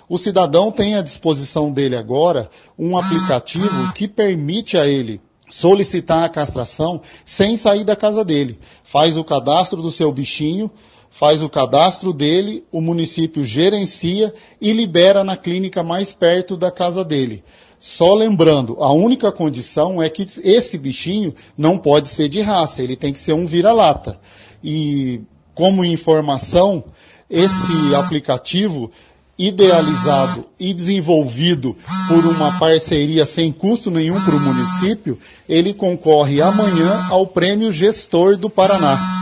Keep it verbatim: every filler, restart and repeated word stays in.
O cidadão tem à disposição dele agora um aplicativo que permite a ele solicitar a castração sem sair da casa dele. Faz o cadastro do seu bichinho, faz o cadastro dele, o município gerencia e libera na clínica mais perto da casa dele. Só lembrando, a única condição é que esse bichinho não pode ser de raça, ele tem que ser um vira-lata. E, como informação, esse aplicativo, idealizado e desenvolvido por uma parceria sem custo nenhum para o município, ele concorre amanhã ao Prêmio Gestor do Paraná.